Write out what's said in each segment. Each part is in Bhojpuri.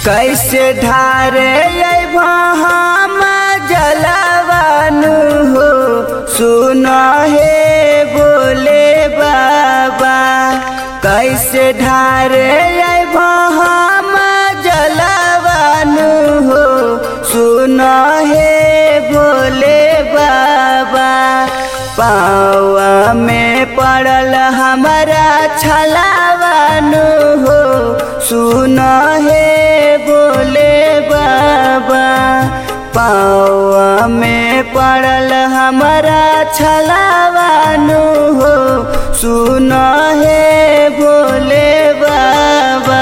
कैसे ढारे हम जलवानु हो सुन हे बोले बाबा। कैसे ढारे हम जलवानु हो सुन हे बोले बाबा। पावा में पड़ल हमारा छलावानु हो सुन हे बोले बाबा। पावा में पड़ल हमारा छलावानु हो सुन हे बोले बाबा।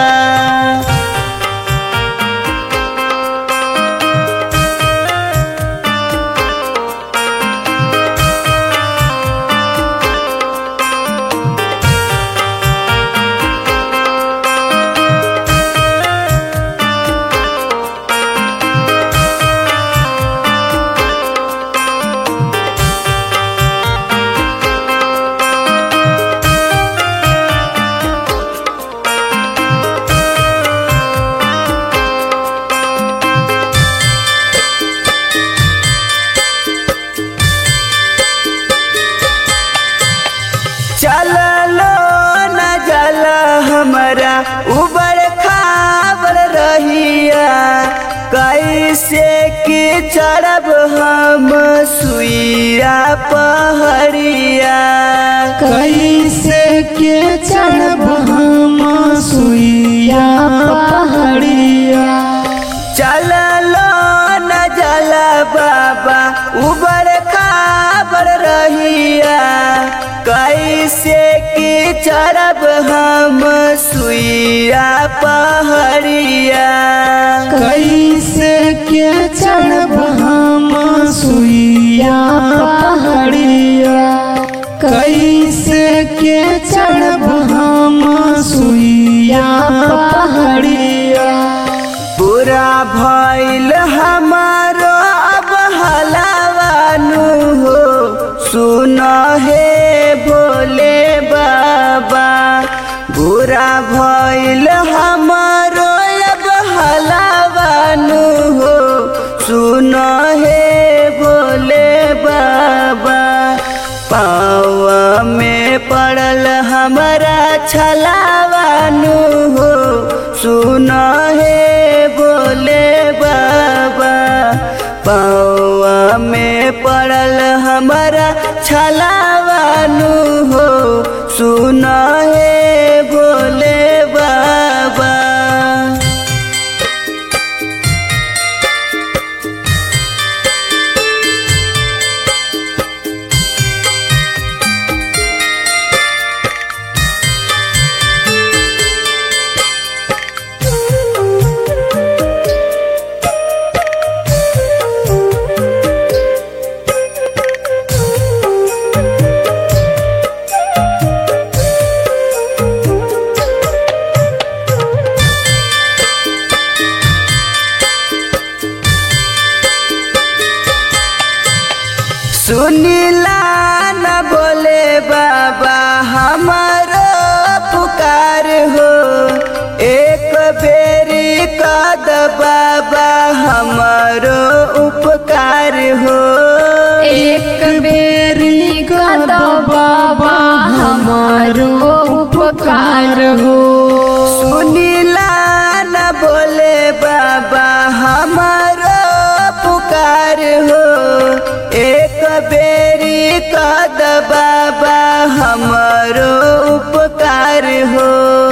चललो न जल हमारा उबड़ खाबड़ रहिया। कैसे कि चढ़ब हम सुइया पहड़िया। कैसे के चढ़ब हम सुइया पहाड़िया। चललो न जल बाबा उबड़ खाबड़ रहिया। कैसे कि चढ़ब हम सुइया पहड़िया। कैसे के चढ़ब हम सुइया पहाड़िया। कैसे के चढ़ब हम सुइया पहाड़िया। पूरा भइल हमारो अब हलावानु हो सुन हे भोले बाबा। बुरा भइल हमारो अब हलावानु हो सुन हे भोले बाबा। पावा में पड़ल हमारा छलावानु हो सुन हे भोले बाबा। पावा में पड़ल हमारा छलावानु हो सुन हे भोले बाबा। सुनीला न बोले बाबा हमारो पुकार हो। एक बेरी कद बाबा हमारो उपकार हो। एक बेरी कर दो बाबा हमारो उपकार हो। सुनीला न बोले बाबा हमारो पुकार हो। एक बेरी कद बाबा हमारो उपकार हो।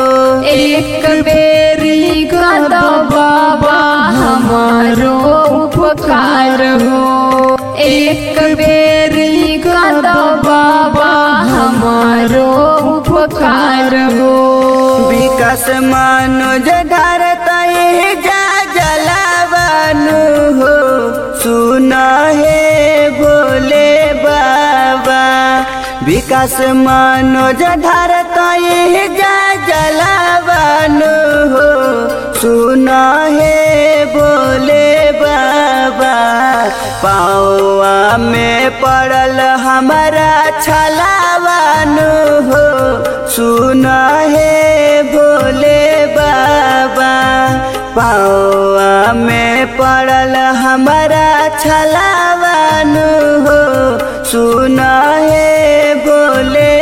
एक बेरी कर दो बाबा हमारो उपकार हो। एक बेरी कर दो बाबा हमारो उपकार हो। विकास मनोज ढारता जा जलावानु हो सुन हे भोले बाबा। विकास मनोज ढारता जा जलावानु हो सुन हे भोले बाबा। पावा में पड़ल हमारा छलावानु हो सुन हे भोले बाबा। पाँवा में पड़ल हमारा छलावानु हो सुन हे भोले